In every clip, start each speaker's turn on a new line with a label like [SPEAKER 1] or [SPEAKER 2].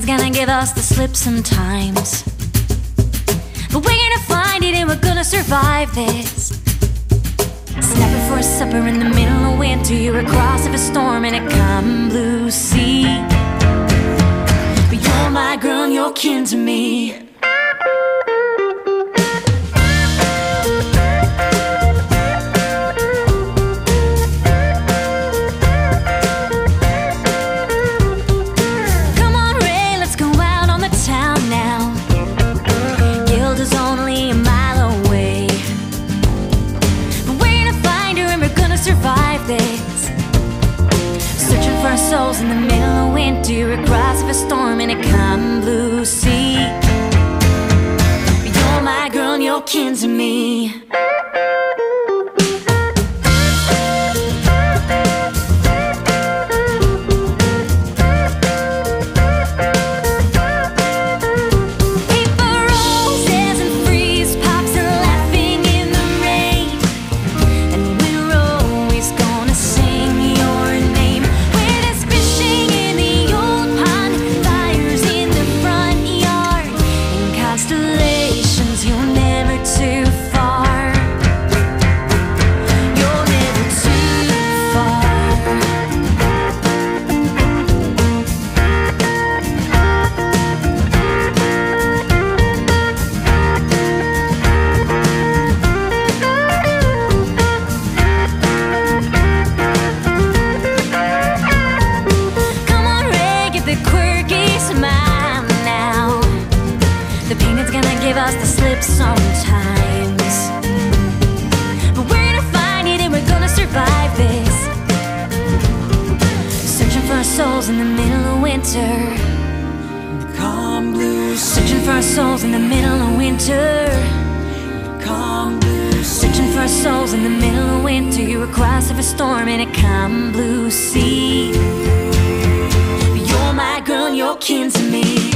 [SPEAKER 1] pain's gonna give us the slip sometimes, but we're gonna find it and we're gonna survive this. Snapping for a supper in the middle of winter, you're across of a storm in a calm blue sea. But you're my girl and you're kin to me. Souls in the middle of winter, across of a storm in a calm blue sea. You're my girl and you're kin to me. Give us the slip sometimes, but we're gonna find it and we're gonna survive this. Searching for our souls in the middle of winter, calm blue. Searching for our souls in the middle of winter, calm blue. Searching for our souls in the middle of winter, you're across of a storm in a calm blue sea. You're my girl and you're kin to me.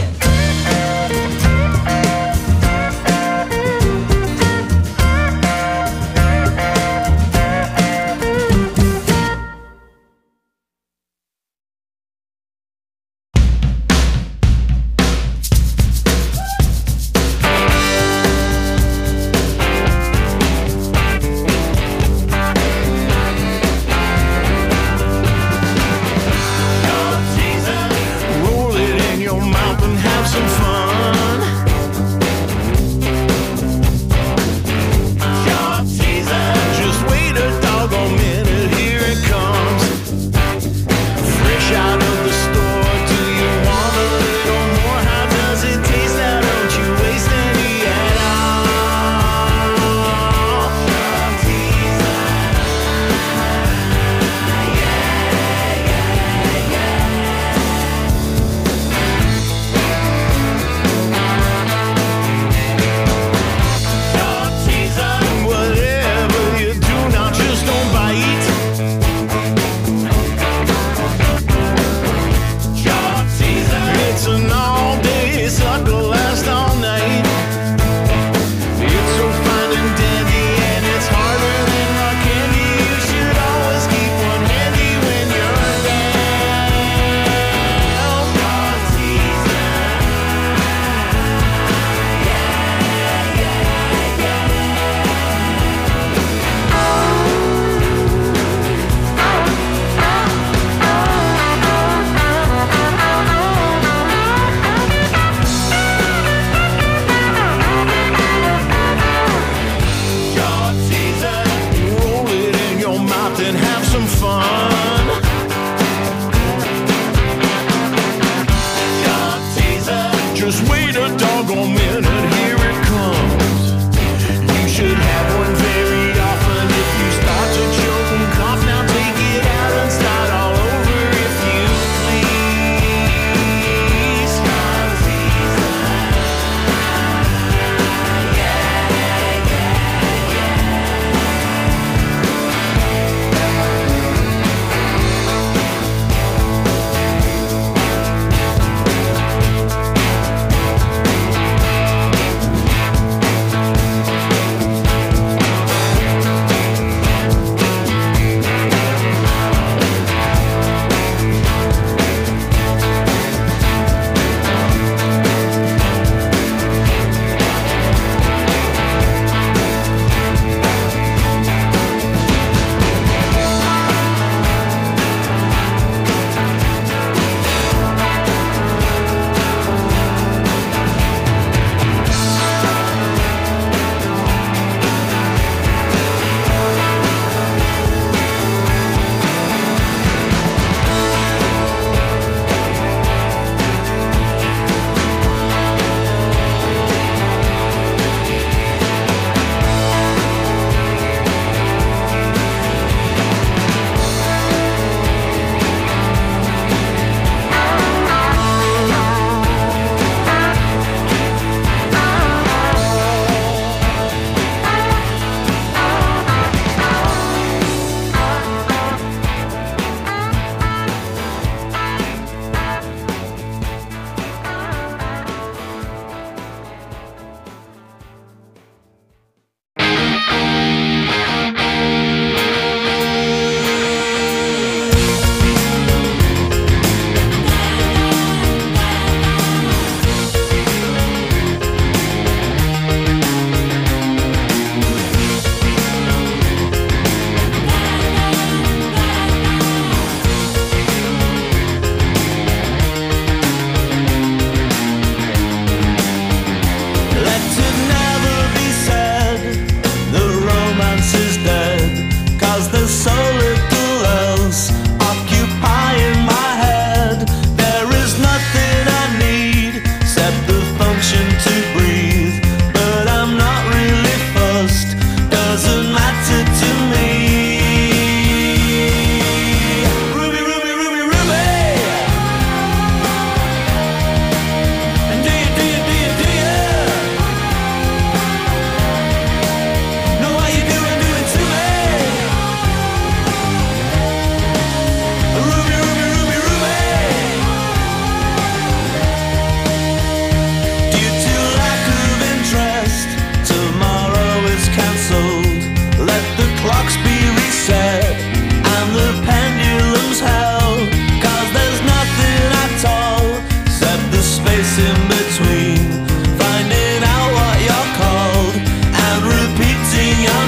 [SPEAKER 2] in between, finding out what you're called and repeating your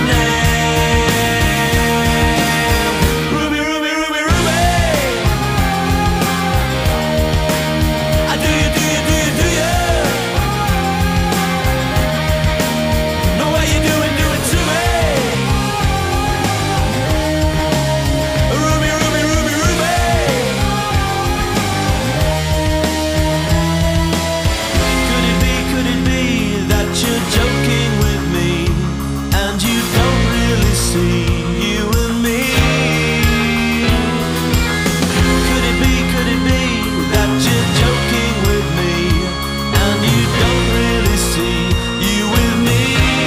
[SPEAKER 2] name. Ruby, Ruby, Ruby, Ruby. I do you, do you, do you, do you? Know what you're doing, do it to me. Ruby, Ruby, Ruby, Ruby. Could it be that you're joking with me and you don't really see you and me? Could it be that you're joking with me and you don't really see you with me?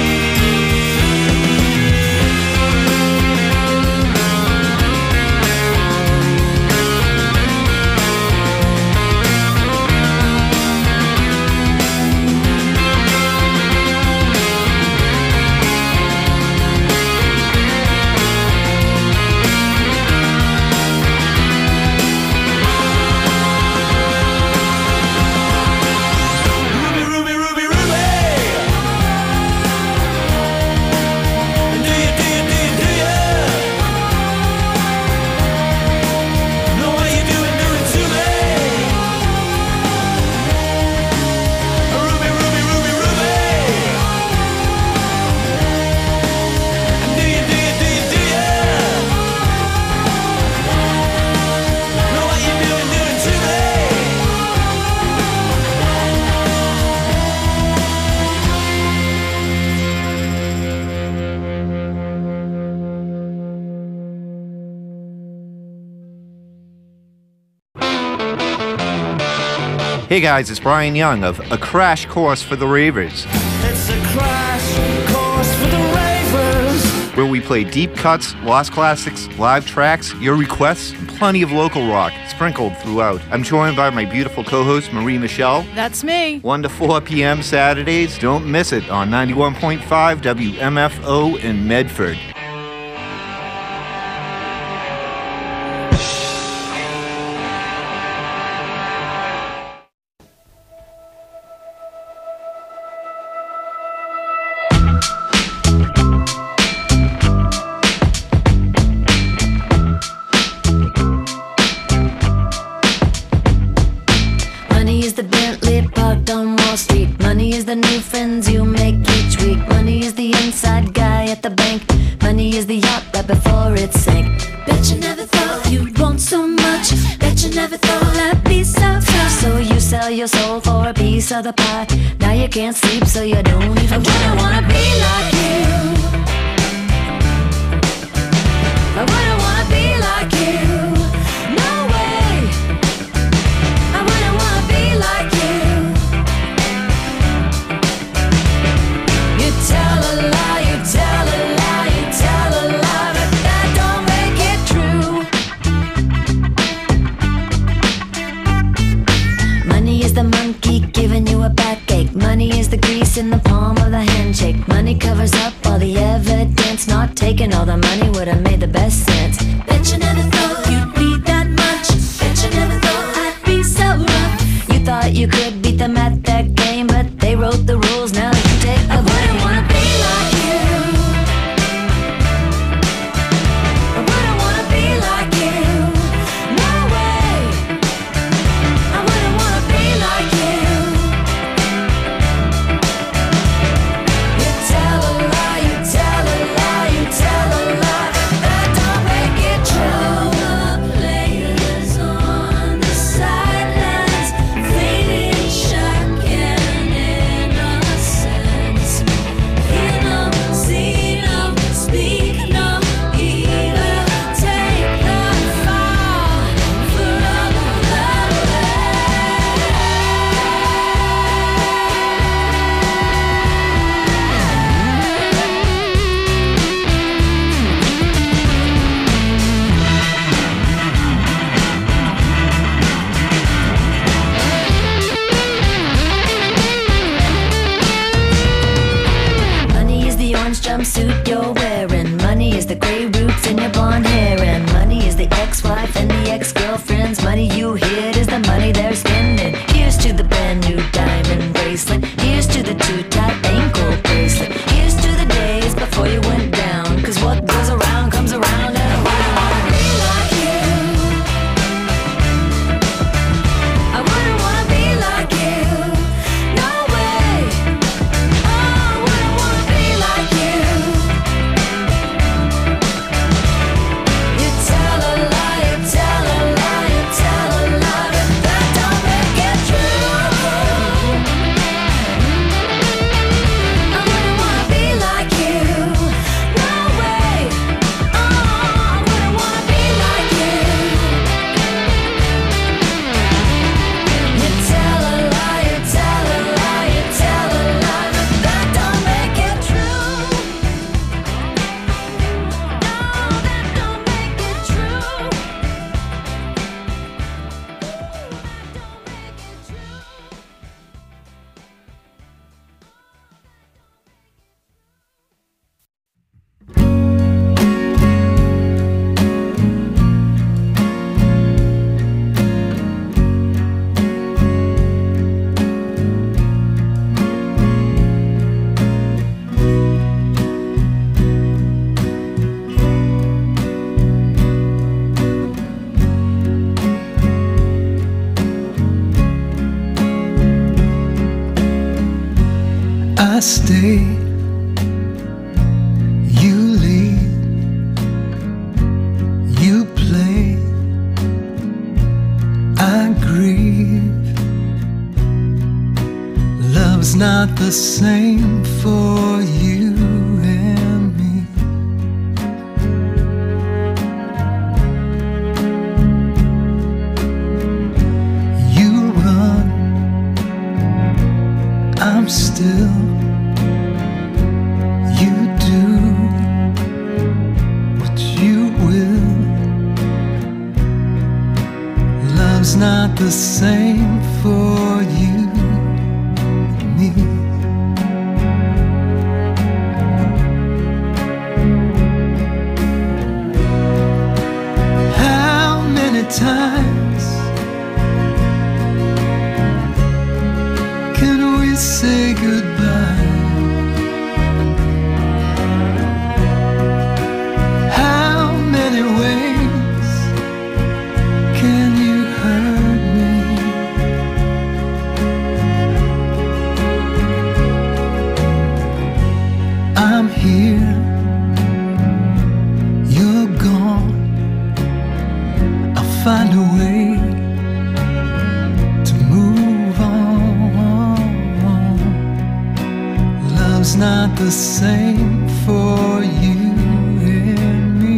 [SPEAKER 2] Ruby, Ruby, Ruby, Ruby. Do you, do you, do you, do you? Know what you're doing, do it to me. Ruby, Ruby, Ruby, Ruby. Do you, do you, do you, do you? Know what you're doing, do it to me.
[SPEAKER 3] Hey guys, it's Brian Young of A Crash Course for the Ravers,
[SPEAKER 2] It's a crash course for the ravers.
[SPEAKER 3] where we play deep cuts, lost classics, live tracks, your requests, and plenty of local rock sprinkled throughout. I'm joined by my beautiful co-host Marie Michelle.
[SPEAKER 4] That's me.
[SPEAKER 3] 1 to 4 p.m. Saturdays. Don't miss it on 91.5 WMFO in Medford.
[SPEAKER 1] Money is the Bentley parked on Wall Street. Money is the new friends you make each week. Money is the inside guy at the bank. Money is the yacht right before it sank. Bet you never thought you'd want so much. Bet you never thought I'd be so tough. So you sell your soul for a piece of the pie. Now you can't sleep, so you don't even I wanna be like you. I wouldn't wanna be like you. No way. I wouldn't wanna be like you. You tell a lie, you tell a lie, you tell a lie, but that don't make it true. Money is the monkey giving you a backache. Money is the grease in the palm of the handshake. Money covers up all the evidence. Not taking all the money would have made the best sense. Bet you never thought you'd need that much. Bet you never thought I'd be so rough. You thought you could beat them at that game, but they wrote the rules. Now you take I wouldn't wanna be like you. I wouldn't wanna be like you. No way. I wouldn't wanna be like you. You tell a lie, you tell a lie, you tell a lie. That don't make it true. The players on the sidelines, fading, shocking innocence. Hear no, see no, speak no evil. Take the fall for all of the Money is the orange jumpsuit you're wearing. Money is the gray roots in your blonde hair. And money is the ex-wife and the ex-girlfriends. Money you hid is the money they're spending. Here's to the brand new
[SPEAKER 4] stay, you lead, you play, I grieve. Love's not the same for you and me. You run, I'm still. You do what you will. Love's not the same for you and me. How many times can we say goodbye? How many ways can you hurt me? I'm here, you're gone. I'll find a way to move on. Love's not the same for you and me.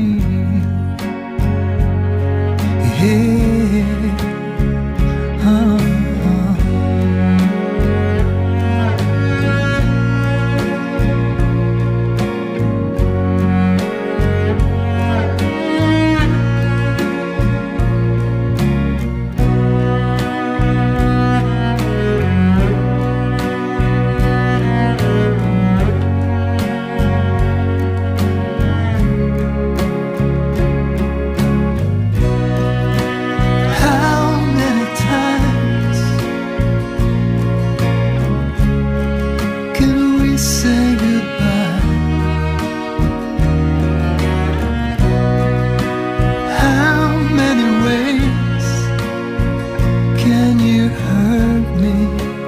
[SPEAKER 4] Yeah. How many times can we say goodbye? How many ways can you hurt me?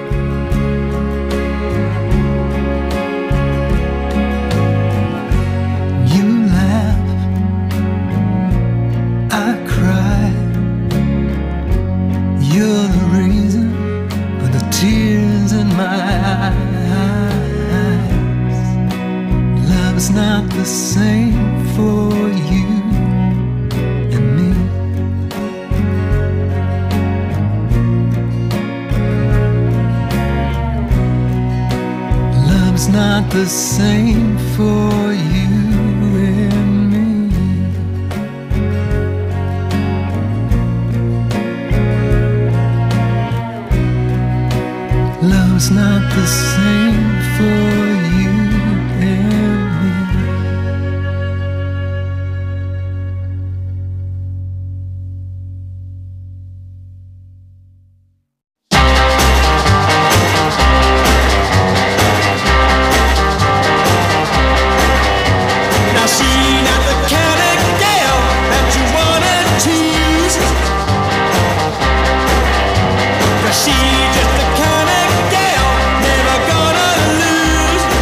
[SPEAKER 4] You laugh, I cry. You're the reason for the tears in my eyes. Love's not the same for you and me. Love's not the same for you and me. Love's not the same for you and me.
[SPEAKER 2] Now she not the kind of gal that you wanna tease. But she just the kind of gal never gonna lose.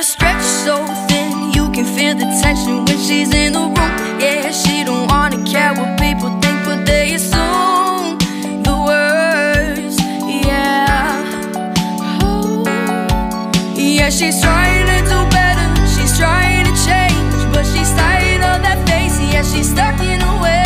[SPEAKER 1] stretched so thin, you can feel the tension when she's in the room. Yeah, she don't wanna care what people think, but they assume the worst. Yeah, oh, yeah, she's trying to do better, she's trying to change, but she's tired of that face. Yeah, she's stuck in her ways.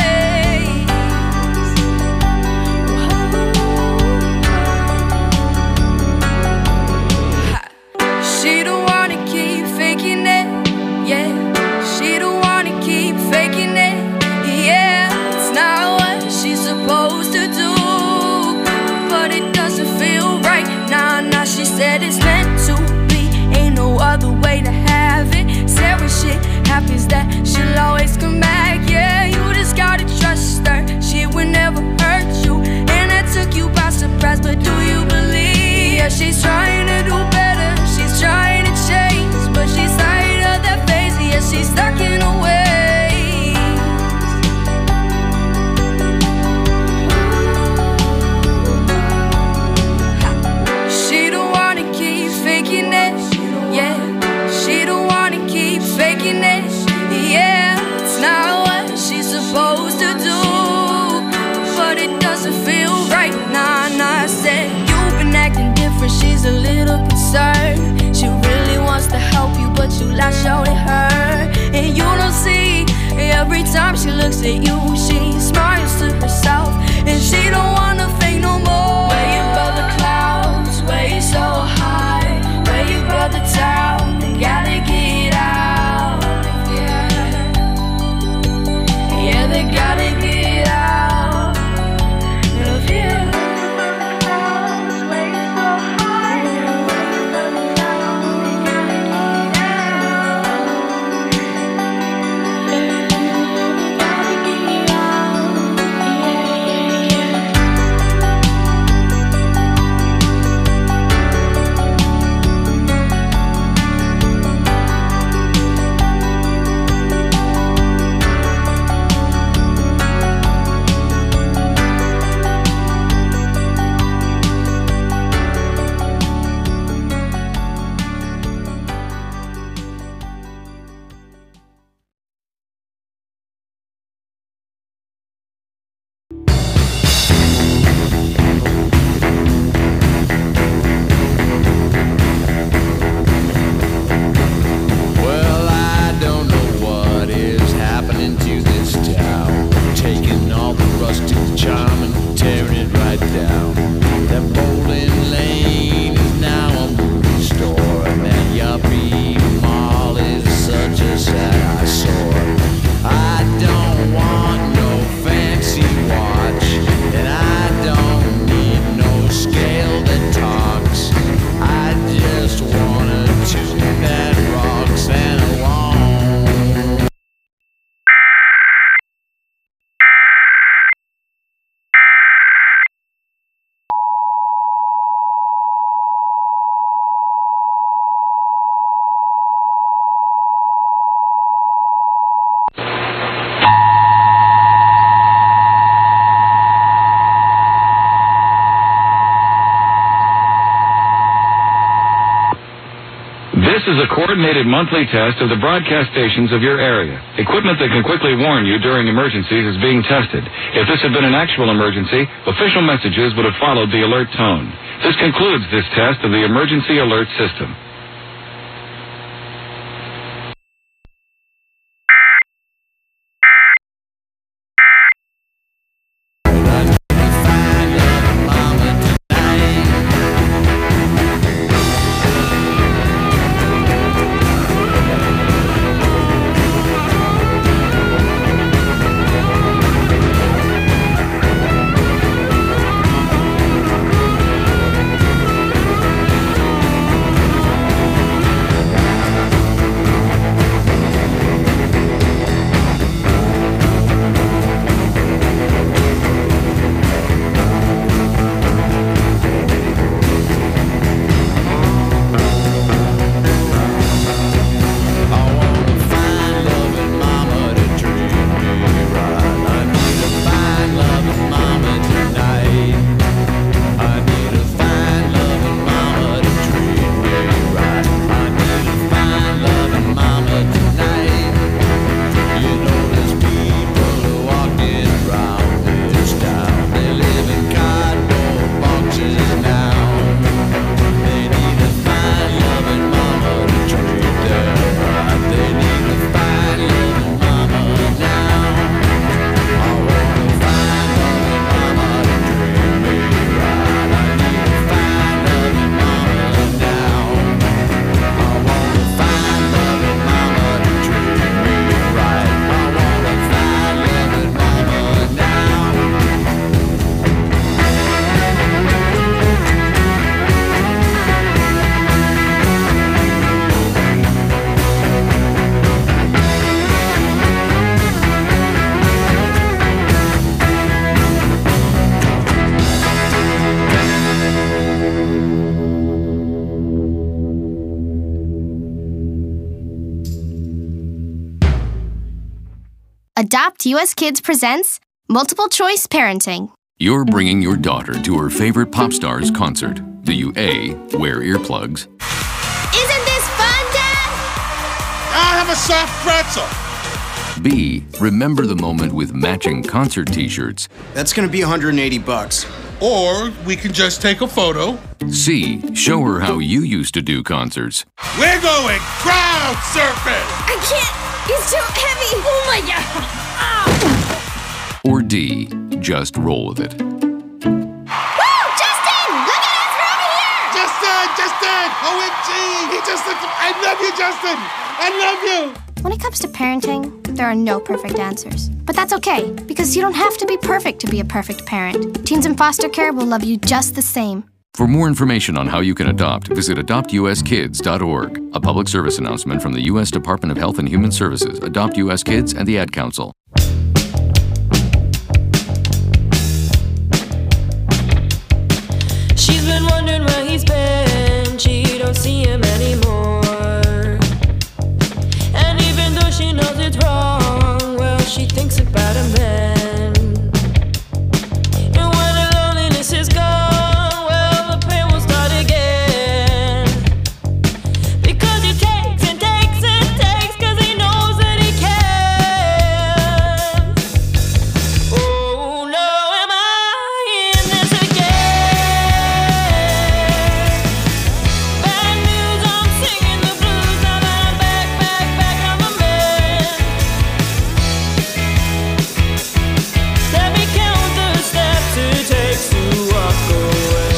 [SPEAKER 1] She don't wanna keep faking it, yeah. She don't wanna keep faking it, yeah. It's not what she's supposed to do, but it doesn't feel right. Nah, nah, she said it's meant to be, ain't no other way to have it. Said when shit happens that she'll always come back, yeah. You just gotta trust her, she would never hurt you, and that took you by surprise, but do you believe? Yeah, she's trying to do better, she's trying to change, but she's tired of that face. Yeah, she's stuck in her ways. She don't wanna keep faking it, yeah. She don't wanna keep faking it, yeah. It's not what she's supposed to do, but it doesn't feel right. Nah, nah, I said you've been acting different, she's a little concerned. She really wants to help you, but you lash out at her, and you don't see. Every time she looks at you, she smiles to herself, and she don't wanna fake no more. Where you above the clouds, where you so high, where you above the town, you gotta get out. Yeah, they gotta get out of here.
[SPEAKER 5] This is a coordinated monthly test of the broadcast stations of your area. Equipment that can quickly warn you during emergencies is being tested. If this had been an actual emergency, official messages would have followed the alert tone. This concludes this test of the emergency alert system.
[SPEAKER 6] Adopt US Kids presents Multiple Choice Parenting.
[SPEAKER 7] You're bringing your daughter to her favorite pop star's concert. Do you A, wear earplugs?
[SPEAKER 6] Isn't this fun, Dad?
[SPEAKER 8] I'll have a soft pretzel.
[SPEAKER 7] B, remember the moment with matching concert t-shirts?
[SPEAKER 9] That's gonna be $180.
[SPEAKER 8] Or we can just take a photo.
[SPEAKER 7] C, show her how you used to do concerts.
[SPEAKER 8] We're going crowd surfing.
[SPEAKER 6] I can't. It's too heavy. Oh my God.
[SPEAKER 7] Or D, just roll with it.
[SPEAKER 6] Woo! Justin! Look at us! We're over here!
[SPEAKER 8] Justin! OMG! I love you, Justin! I love you!
[SPEAKER 6] When it comes to parenting, there are no perfect answers. But that's okay, because you don't have to be perfect to be a perfect parent. Teens in foster care will love you just the same.
[SPEAKER 7] For more information on how you can adopt, visit adoptuskids.org. A public service announcement from the U.S. Department of Health and Human Services, Adopt U.S. Kids, and the Ad Council.
[SPEAKER 1] She's been wondering where he's been. She don't see him anymore. And even though she knows it's wrong, well, she thinks about him then. And when the loneliness is gone, well, the pain will start again. Because he takes and takes and takes, 'cause he knows that he can. Oh no, am I in this again? Bad news, I'm singing the blues now that I'm back on the mend. Let me count the steps it takes to walk away.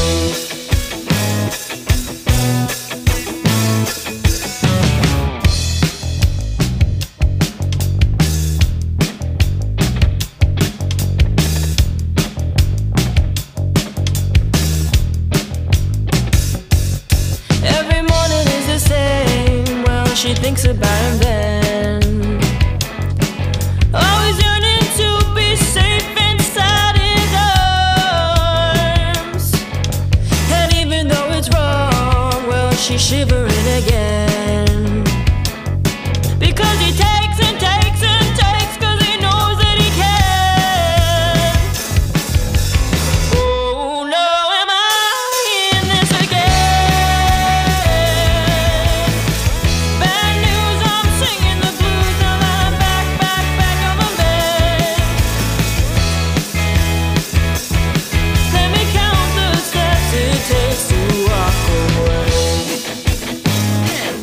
[SPEAKER 1] Every morning is the same. Well, she thinks about him then. Always yearning to be safe inside his arms. And even though it's wrong, well, she's shivering again. Because he takes and takes and takes, 'cause he knows that he can. Oh no, am I in this again? Bad news, I'm singing the blues now that I'm back on the mend. Let me count the steps it takes to walk away.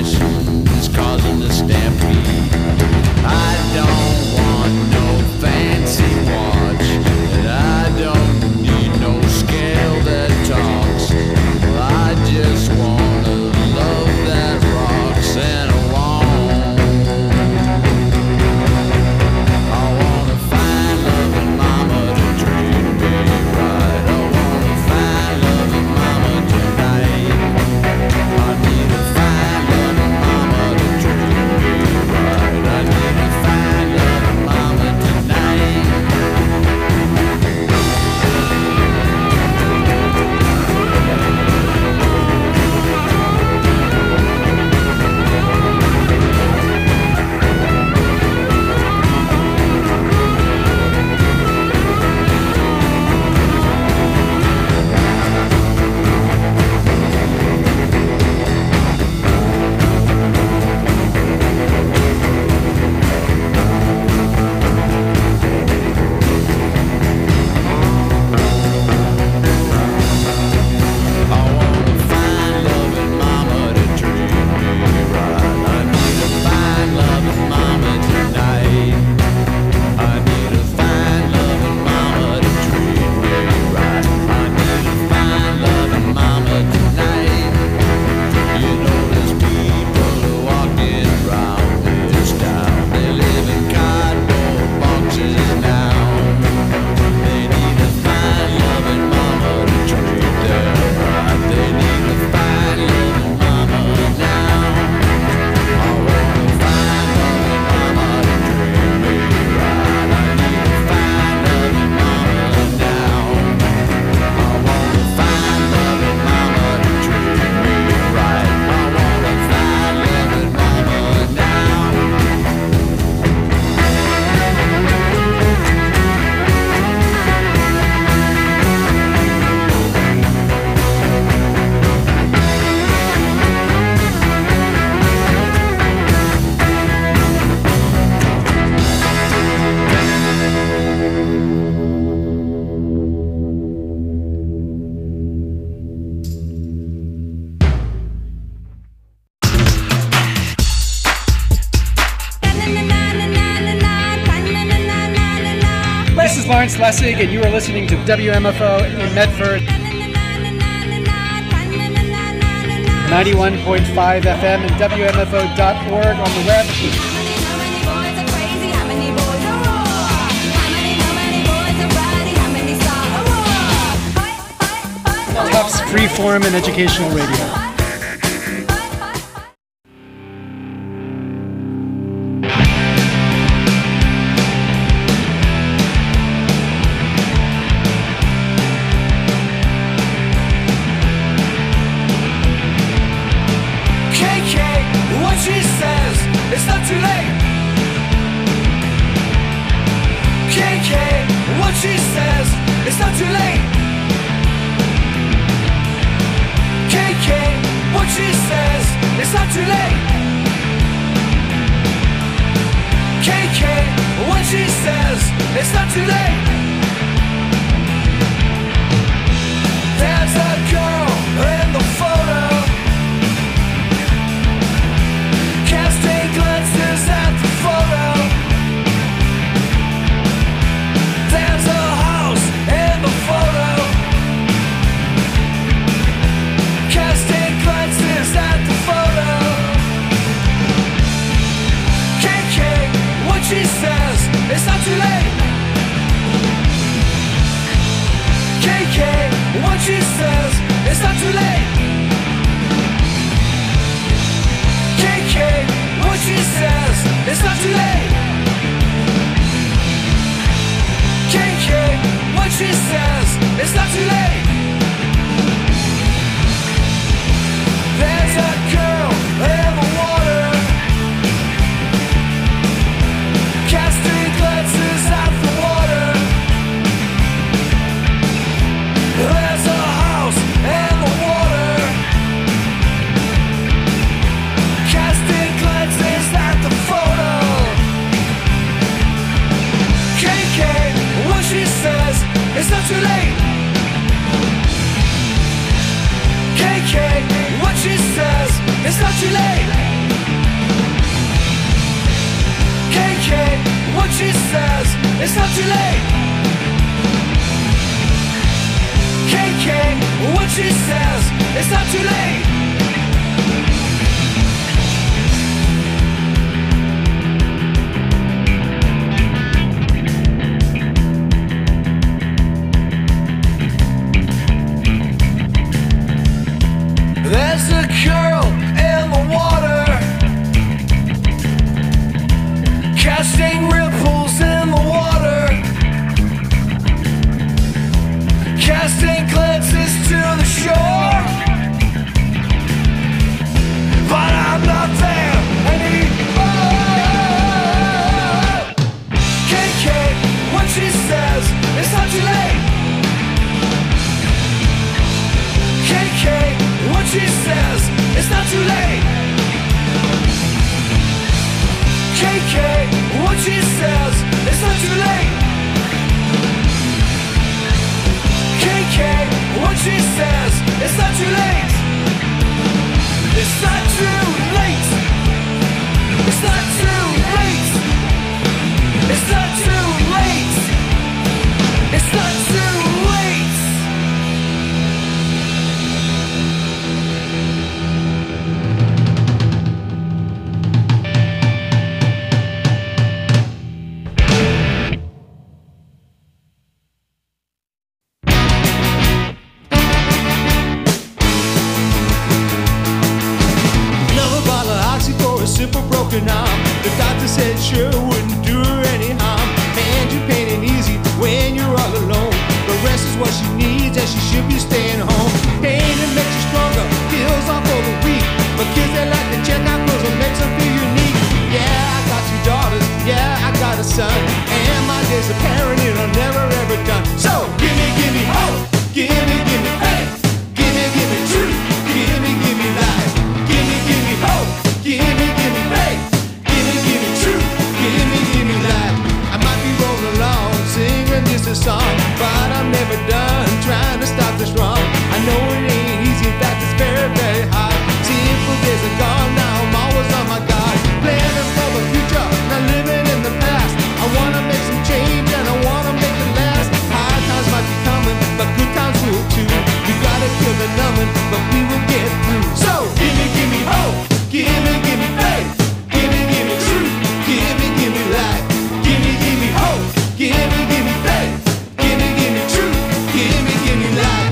[SPEAKER 10] passion is causing the stampede. I don't want no fancy watch, and I don't need no scale that talks. I just want a love that rocks and alone. I wanna find loving mama to treat me right. I wanna find loving mama tonight. I need to find loving mama to treat me right. I need to find loving mama tonight. I wanna find loving mama to treat me right. I need to find loving mama tonight. I need to find loving mama to treat me right. I need to find loving mama tonight. You know there's people walking around this town. They live in cardboard boxes now. They need to find loving mama to treat them right. They need to find loving mama now. I wanna find loving mama to treat me right. I need to find loving mama now. I wanna find loving mama to treat me right. I wanna find loving mama now.
[SPEAKER 11] This is Lawrence Lessig, and you are listening to WMFO in Medford. 91.5 FM and WMFO.org on the web. Tufts Freeform and Educational Radio.
[SPEAKER 2] KK, what she says, it's not too late. KK, what she says, it's not too late. KK, what she says, it's not too late. KK, what she says, it's not too late. There's a girl in the photo, casting glances at the photo. There's a house in the photo, casting glances at the photo. KK, what she says, it's not too late. KK, what she says, it's not too late. KK, what she says, it's not too late. KK, what she says, it's not too late. There's a girl in the water, casting glances at the water. There's a house in the water, casting glances at the photo. KK, what she says, it's not too late. KK, what she says, it's not too late. she says, it's not too late. KK, what she says, it's not too late. There's a girl in the water, casting ripples in the water, casting glances to the shore. But I'm not there anymore. KK, what she says, it's not too late. KK, what she says, it's not too late. KK, what she says, it's not too late. KK, what she says, it's not too late. It's not too late. It's not too late. It's not too late. It's not too late.
[SPEAKER 12] Simple broken arm. The doctor said sure wouldn't do her any harm. And you pain it easy when you're all alone. The rest is what she needs and she should be staying home. Pain it makes you stronger, heals off all the weak. But kids they like to check out clothes and makes them feel unique. Yeah, I got 2 daughters, yeah, I got a son. And my days of parenting are never ever done. So give me hope, give me faith, give me truth, give me life. Give me hope, give me faith, give me truth, give me life. I might be rolling along, singing just a song, but I'm never done trying to stop this wrong. I know it ain't easy, in fact it's very, very hard. Simple days are gone, now I'm always on my guard. Planning for the future, not living in the past. I wanna make some change and I wanna make it last. Hard times might be coming, but good times will too. We gotta kill the numbing, but we will get through. So give me hope, give me faith, give me truth, give me life. Give me hope, give me faith, give me truth, give me life.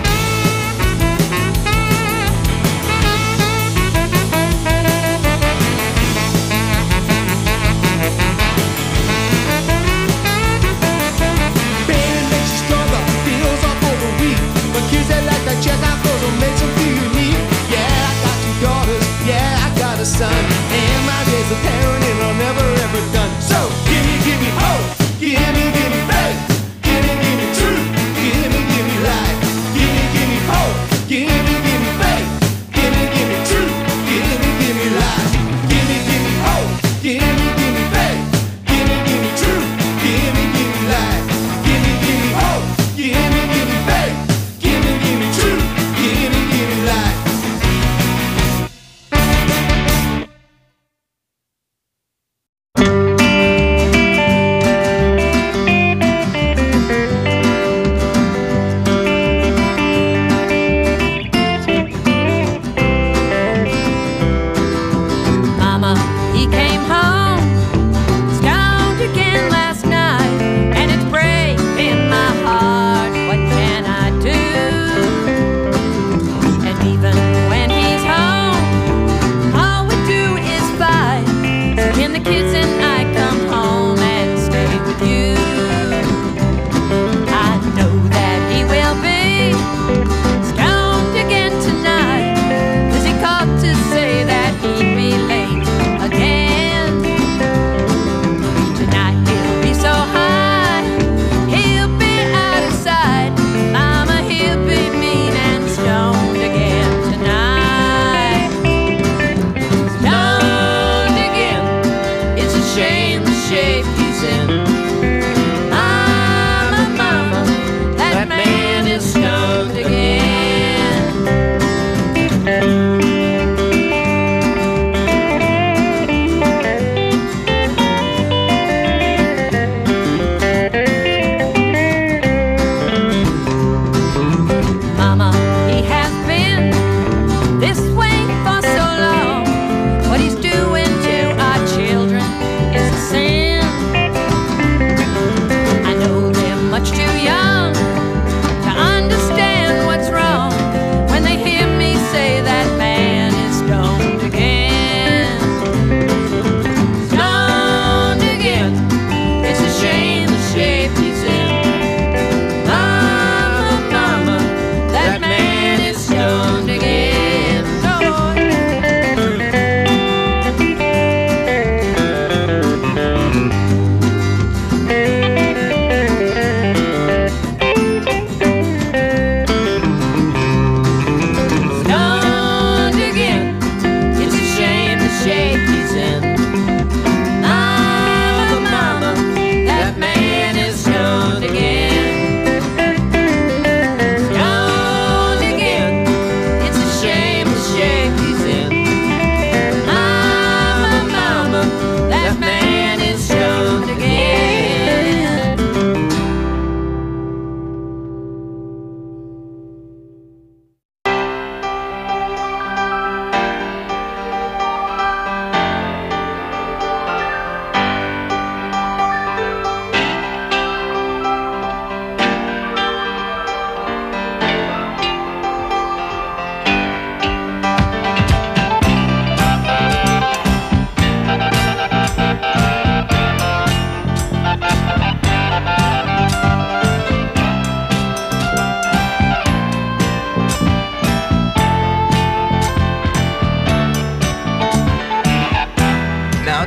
[SPEAKER 12] Pain makes you stronger, feels off over weak. But kids they like to check out clothes and makes them feel unique. Yeah, I got 2 daughters, yeah, I got a son. And my days of parenting are never ever done. So give me hope, give me faith, give me truth, give me life. Give me hope, give me faith, give me truth, give me life. Give me hope, give me faith, give me truth, give me life. Give me hope, give me faith, give me truth, give me life.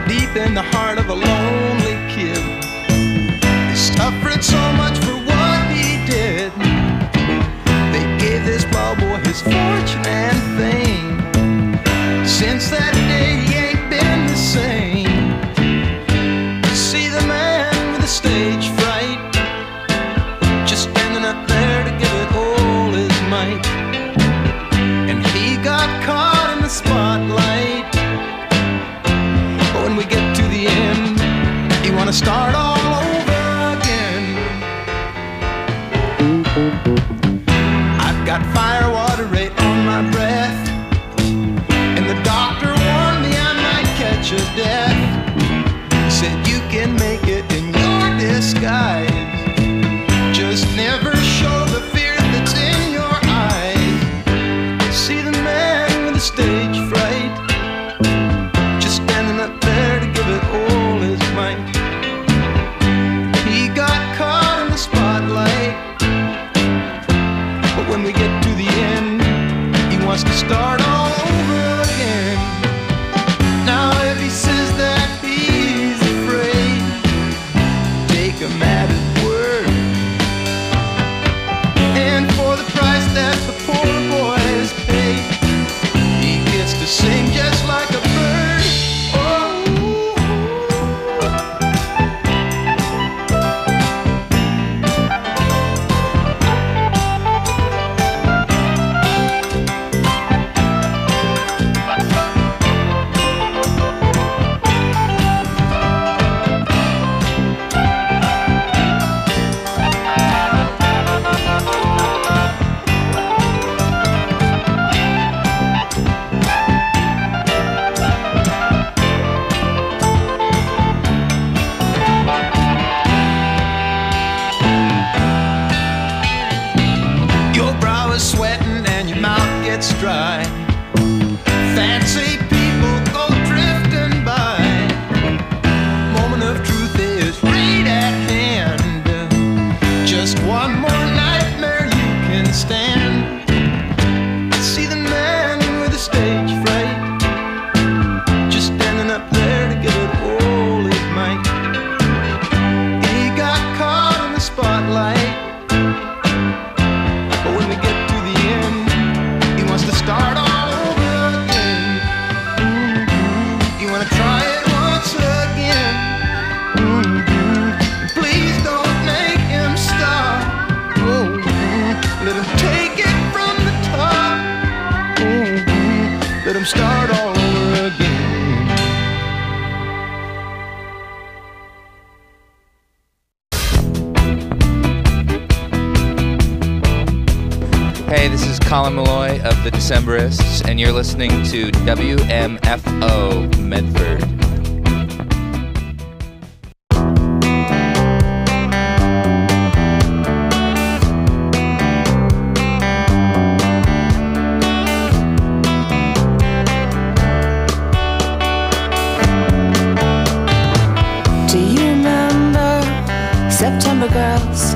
[SPEAKER 12] deep in the heart of a lonely kid. He suffered so much for what he did. They gave this wild boy his fortune and fame. Since that day he ain't been the same. See the man with the stage fright, just standing up there to give it all his might. And he got caught in the spotlight. But when we get to the end, you wanna start all over again. I've got fire water right on my breath, and the doctor warned me I might catch a death. He said you can make it in your disguise, just never show the fear that's in your eyes. See the man with the stage fright, just standing up there to give it all his might. He got caught in the spotlight, but when we get to the end, he wants to start all over again. Now if he says that he's afraid, take him at his word. And for the price that the poor boy has paid, he gets to sing just like a bird. Your brow is sweating and your mouth gets dry. Fancy people go drifting by. Moment of truth is right at hand. Just one more nightmare you can stand. See the man with the stage fright, just standing up there to give it all his might. He got caught in the spotlight, but when we get to the end, he wants to start all over again. You wanna try it once again. Please don't make him stop. Let him take it from the top. Let him start all over again.
[SPEAKER 13] Hey, this is Colin Malloy of the Decemberists, and you're listening to WMFO Medford.
[SPEAKER 1] Do you remember September girls?